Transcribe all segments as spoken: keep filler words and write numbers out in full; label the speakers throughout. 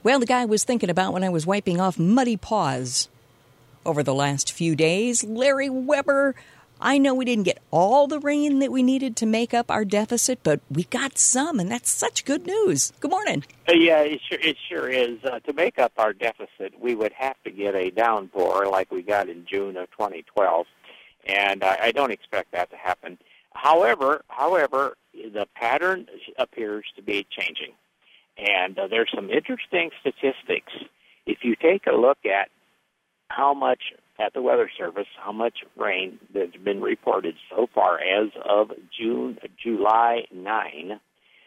Speaker 1: Well, the guy I was thinking about when I was wiping off muddy paws over the last few days, Larry Weber. I know we didn't get all the rain that we needed to make up our deficit, but we got some, and that's such good news. Good morning.
Speaker 2: Uh, yeah, it sure, it sure is. Uh, to make up our deficit, we would have to get a downpour like we got in June of twenty twelve, and I, I don't expect that to happen. However, however, the pattern appears to be changing, and uh, there's some interesting statistics. If you take a look at how much, at the Weather Service, how much rain that's been reported so far as of June, July ninth,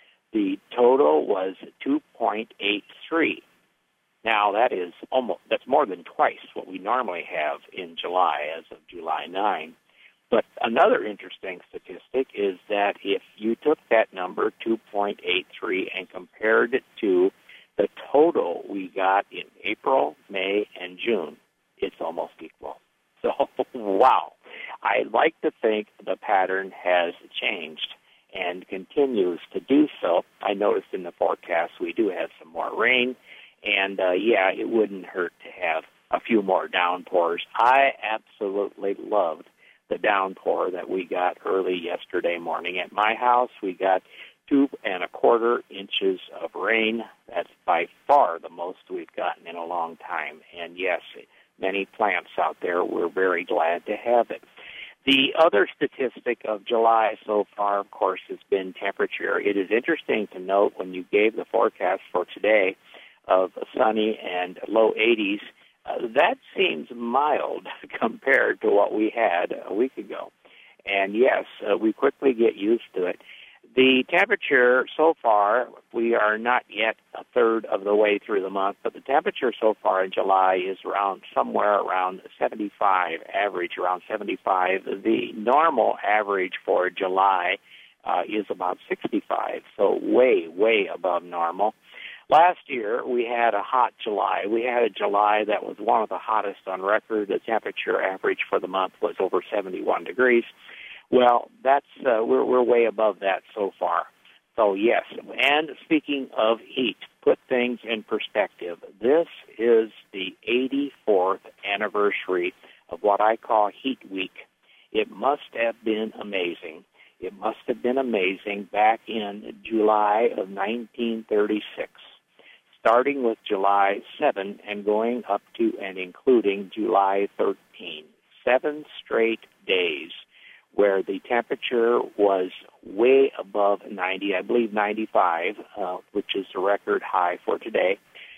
Speaker 2: the total was two point eight three. Now, that is almost, that's more than twice what we normally have in July as of July ninth. But another interesting statistic is that if you took that number, two point eight three, and compared it to the total we got in April, May, and June, it's almost equal. So, wow. I like to think the pattern has changed and continues to do so. I noticed in the forecast we do have some more rain, and, uh, yeah, it wouldn't hurt to have a few more downpours. I absolutely loved the downpour that we got early yesterday morning. At my house, we got two and a quarter inches of rain. That's by far the most we've gotten in a long time. And, yes, many plants out there, we're very glad to have it. The other statistic of July so far, of course, has been temperature. It is interesting to note when you gave the forecast for today of sunny and low eighties, uh, that seems mild compared to what we had a week ago. And, yes, uh, we quickly get used to it. The temperature so far, we are not yet a third of the way through the month, but the temperature so far in July is around somewhere around seventy-five, average around seventy-five. The normal average for July uh, is about sixty-five, so way, way above normal. Last year, we had a hot July. We had a July that was one of the hottest on record. The temperature average for the month was over seventy-one degrees. Well, that's uh, we're we're way above that so far. So yes, and speaking of heat, put things in perspective. This is the eighty-fourth anniversary of what I call Heat Week. It must have been amazing. It must have been amazing back in July of nineteen thirty-six, starting with July seventh and going up to and including July thirteenth. Seven straight days where the temperature was way above ninety, I believe ninety-five, uh, which is the record high for today,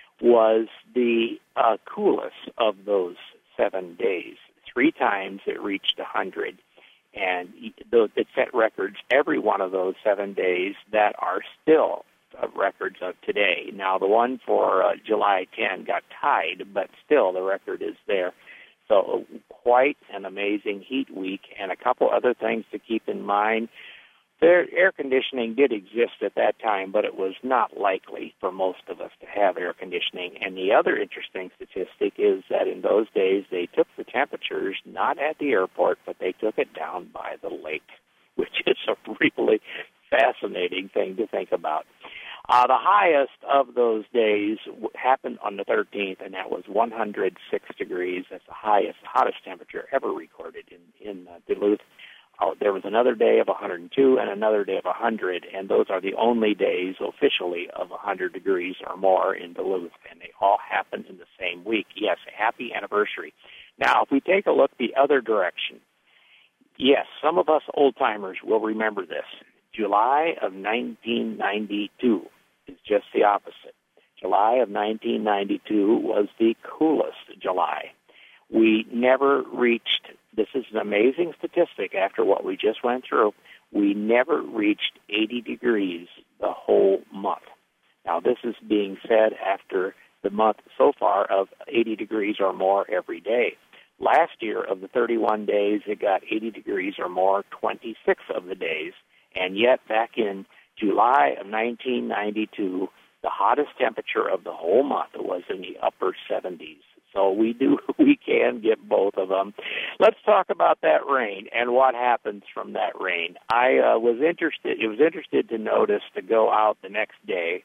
Speaker 2: was the uh, coolest of those seven days. Three times it reached one hundred, and it set records every one of those seven days that are still uh, records of today. Now, the one for uh, July tenth got tied, but still the record is there. So quite an amazing heat week, and a couple other things to keep in mind. There, air conditioning did exist at that time, but it was not likely for most of us to have air conditioning. And the other interesting statistic is that in those days they took the temperatures not at the airport, but they took it down by the lake, which is a really fascinating thing to think about. Uh, the highest of those days w- happened on the thirteenth, and that was one hundred six degrees. That's the highest, hottest temperature ever recorded in, in uh, Duluth. Uh, there was another day of one hundred two and another day of one hundred, and those are the only days officially of one hundred degrees or more in Duluth, and they all happened in the same week. Yes, happy anniversary. Now, if we take a look the other direction, yes, some of us old-timers will remember this. July of nineteen ninety-two is just the opposite. July of nineteen ninety-two was the coolest July. We never reached, this is an amazing statistic after what we just went through, we never reached eighty degrees the whole month. Now, this is being said after the month so far of eighty degrees or more every day. Last year, of the thirty-one days, it got eighty degrees or more twenty-six of the days. And yet, back in July of nineteen ninety-two, the hottest temperature of the whole month was in the upper seventies. So we do, we can get both of them. Let's talk about that rain and what happens from that rain. I uh, was interested, it was interested to notice to go out the next day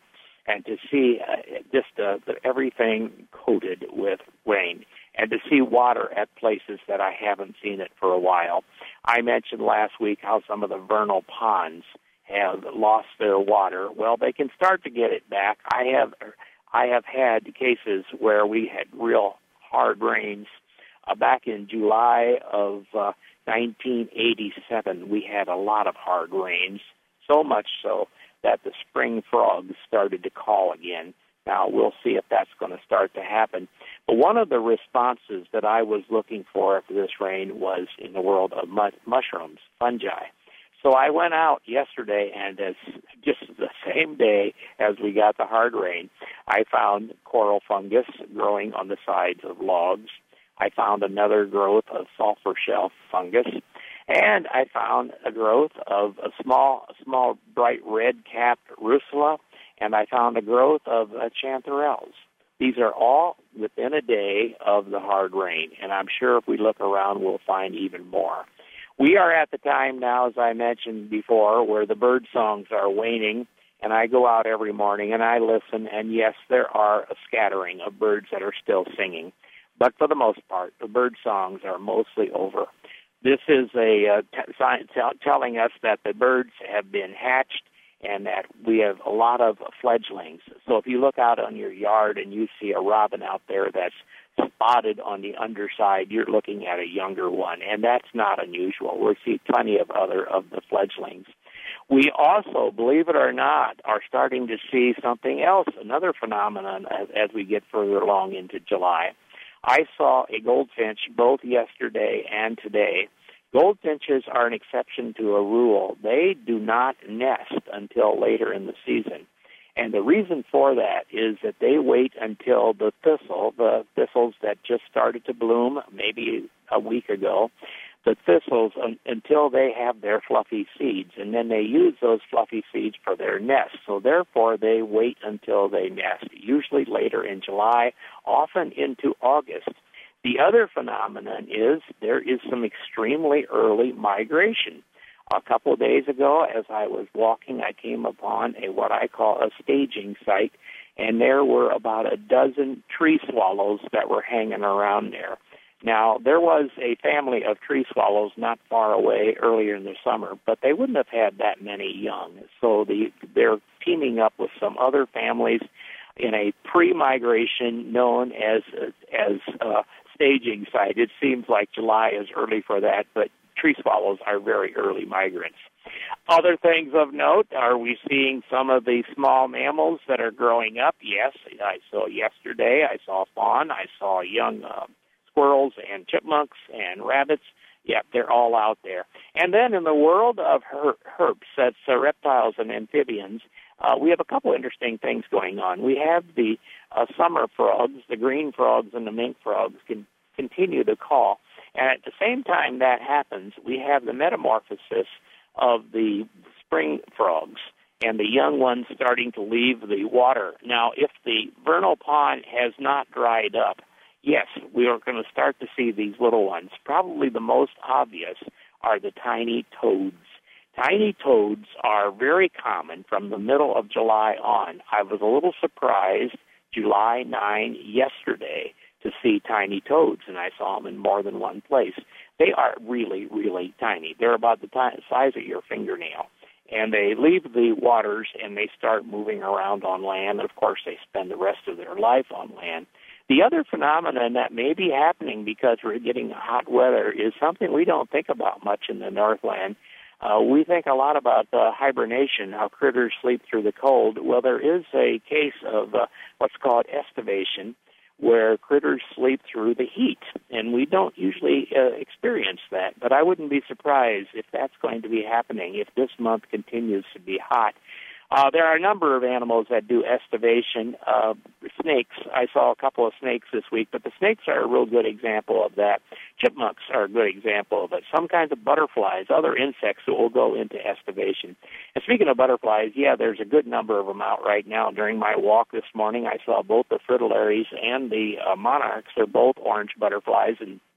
Speaker 2: and to see uh, just uh, the, everything coated with rain, and to see water at places that I haven't seen it for a while. I mentioned last week how some of the vernal ponds have lost their water. Well, they can start to get it back. I have I have had cases where we had real hard rains. Uh, back in July of uh, nineteen eighty-seven, we had a lot of hard rains, so much so that the spring frogs started to call again. Now, we'll see if that's going to start to happen. But one of the responses that I was looking for after this rain was in the world of mu- mushrooms, fungi. So I went out yesterday, and as just the same day as we got the hard rain, I found coral fungus growing on the sides of logs. I found another growth of sulfur shell fungus, and I found a growth of a small, a small bright red-capped russula, and I found a growth of uh, chanterelles. These are all within a day of the hard rain, and I'm sure if we look around, we'll find even more. We are at the time now, as I mentioned before, where the bird songs are waning, and I go out every morning and I listen, and yes, there are a scattering of birds that are still singing. But for the most part, the bird songs are mostly over. This is a uh, t- science t- telling us that the birds have been hatched and that we have a lot of fledglings. So if you look out on your yard and you see a robin out there that's spotted on the underside, you're looking at a younger one, and that's not unusual. We see plenty of other of the fledglings. We also, believe it or not, are starting to see something else, another phenomenon as, as we get further along into July. I saw a goldfinch both yesterday and today. Goldfinches are an exception to a rule. They do not nest until later in the season. And the reason for that is that they wait until the thistle, the thistles that just started to bloom maybe a week ago, the thistles um, until they have their fluffy seeds, and then they use those fluffy seeds for their nest. So therefore, they wait until they nest, usually later in July, often into August. The other phenomenon is there is some extremely early migration. A couple of days ago, as I was walking, I came upon a what I call a staging site, and there were about a dozen tree swallows that were hanging around there. Now, there was a family of tree swallows not far away earlier in the summer, but they wouldn't have had that many young. So the, they're teaming up with some other families in a pre-migration known as as uh, staging site. It seems like July is early for that, but tree swallows are very early migrants. Other things of note, are we seeing some of the small mammals that are growing up? Yes, I saw yesterday, I saw fawn, I saw young uh, squirrels and chipmunks and rabbits. Yeah, they're all out there. And then in the world of her- herps, that's uh, reptiles and amphibians, uh, we have a couple interesting things going on. We have the uh, summer frogs, the green frogs and the mink frogs can continue to call. And at the same time that happens, we have the metamorphosis of the spring frogs and the young ones starting to leave the water. Now, if the vernal pond has not dried up, yes, we are going to start to see these little ones. Probably the most obvious are the tiny toads. Tiny toads are very common from the middle of July on. I was a little surprised July ninth yesterday to see tiny toads, and I saw them in more than one place. They are really, really tiny. They're about the t- size of your fingernail. And they leave the waters and they start moving around on land. And, of course, they spend the rest of their life on land. The other phenomenon that may be happening because we're getting hot weather is something we don't think about much in the Northland. Uh, we think a lot about uh, hibernation, how critters sleep through the cold. Well, there is a case of uh, what's called estivation, where critters sleep through the heat, and we don't usually uh, experience that. But I wouldn't be surprised if that's going to be happening if this month continues to be hot. Uh, there are a number of animals that do estivation. Uh, snakes, I saw a couple of snakes this week, but the snakes are a real good example of that. Chipmunks are a good example of it. Some kinds of butterflies, other insects that will go into estivation. And speaking of butterflies, yeah, there's a good number of them out right now. During my walk this morning, I saw both the fritillaries and the uh, monarchs. They're both orange butterflies, and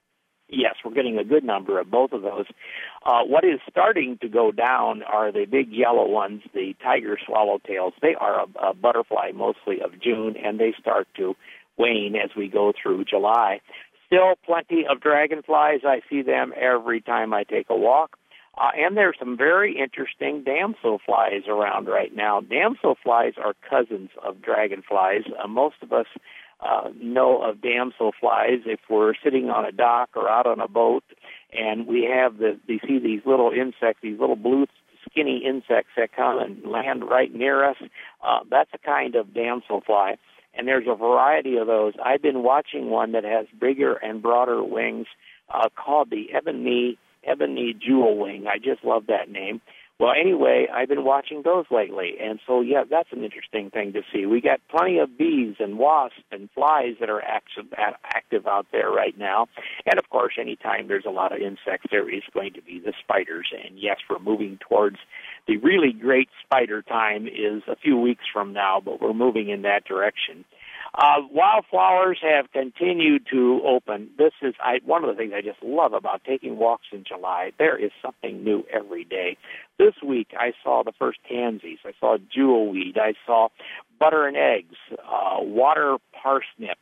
Speaker 2: Yes, we're getting a good number of both of those. Uh, what is starting to go down are the big yellow ones, the tiger swallowtails. They are a, a butterfly mostly of June, and they start to wane as we go through July. Still plenty of dragonflies. I see them every time I take a walk. Uh, and there's some very interesting damselflies around right now. Damselflies are cousins of dragonflies. Uh, most of us uh, know of damselflies if we're sitting on a dock or out on a boat, and we have the, you see these little insects, these little blue skinny insects that come and land right near us. Uh, that's a kind of damselfly, and there's a variety of those. I've been watching one that has bigger and broader wings uh, called the ebony Ebony Jewel Wing. I just love that name. Well, anyway, I've been watching those lately, and so, yeah, that's an interesting thing to see. We got plenty of bees and wasps and flies that are active, active out there right now. And, of course, anytime there's a lot of insects, there is going to be the spiders. And, yes, we're moving towards the really great spider time is a few weeks from now, but we're moving in that direction. Uh, wildflowers have continued to open. This is I, one of the things I just love about taking walks in July. There is something new every day. This week I saw the first pansies. I saw jewelweed. I saw butter and eggs, uh, water parsnip,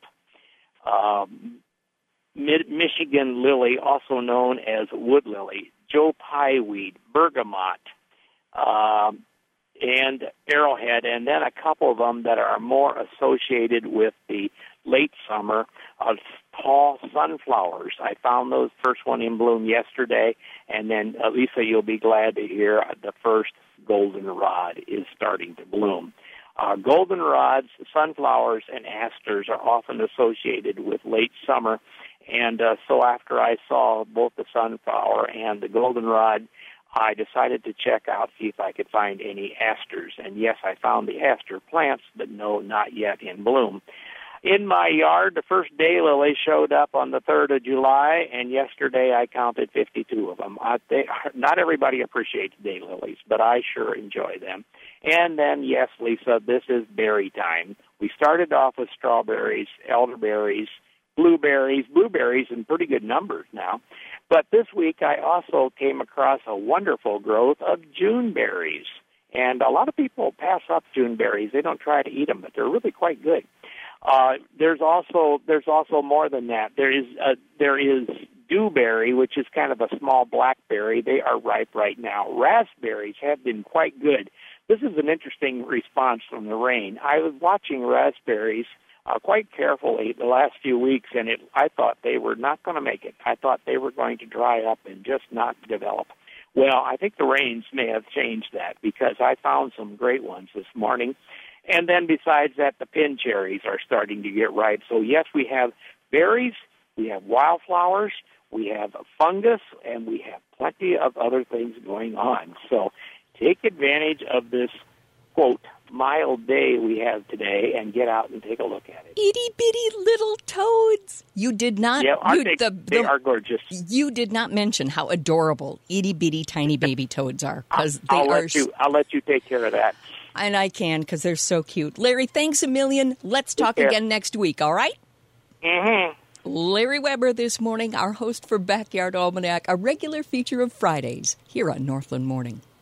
Speaker 2: um, Mid- Michigan lily, also known as wood lily, Joe Pye weed, bergamot, um, and arrowhead, and then a couple of them that are more associated with the late summer of tall sunflowers. I found those first one in bloom yesterday, and then, uh, Lisa, you'll be glad to hear the first goldenrod is starting to bloom. Uh, goldenrods, sunflowers, and asters are often associated with late summer, and uh, so after I saw both the sunflower and the goldenrod, I decided to check out, see if I could find any asters. And yes, I found the aster plants, but no, not yet in bloom. In my yard, the first daylily showed up on the third of July, and yesterday I counted fifty-two of them. Uh, they, not everybody appreciates daylilies, but I sure enjoy them. And then, yes, Lisa, this is berry time. We started off with strawberries, elderberries, blueberries, blueberries in pretty good numbers now. But this week I also came across a wonderful growth of Juneberries. And a lot of people pass up Juneberries. They don't try to eat them, but they're really quite good. Uh, there's also there's also more than that. There is a, there is dewberry, which is kind of a small blackberry. They are ripe right now. Raspberries have been quite good. This is an interesting response from the rain. I was watching raspberries uh, quite carefully the last few weeks, and it, I thought they were not going to make it. I thought they were going to dry up and just not develop. Well, I think the rains may have changed that, because I found some great ones this morning. And then besides that, the pin cherries are starting to get ripe. So, yes, we have berries, we have wildflowers, we have fungus, and we have plenty of other things going on. So take advantage of this, quote, mild day we have today and get out and take a look at it.
Speaker 1: Itty-bitty little toads. You did not...
Speaker 2: Yeah,
Speaker 1: you,
Speaker 2: they,
Speaker 1: the,
Speaker 2: they
Speaker 1: the,
Speaker 2: are gorgeous.
Speaker 1: You did not mention how adorable itty-bitty tiny baby toads are. Because they
Speaker 2: I'll
Speaker 1: are...
Speaker 2: Let you, I'll let you take care of that.
Speaker 1: And I can, because they're so cute. Larry, thanks a million. Let's talk
Speaker 2: Take
Speaker 1: again next week, all right?
Speaker 2: Mm-hmm.
Speaker 1: Larry Weber this morning, our host for Backyard Almanac, a regular feature of Fridays here on Northland Morning.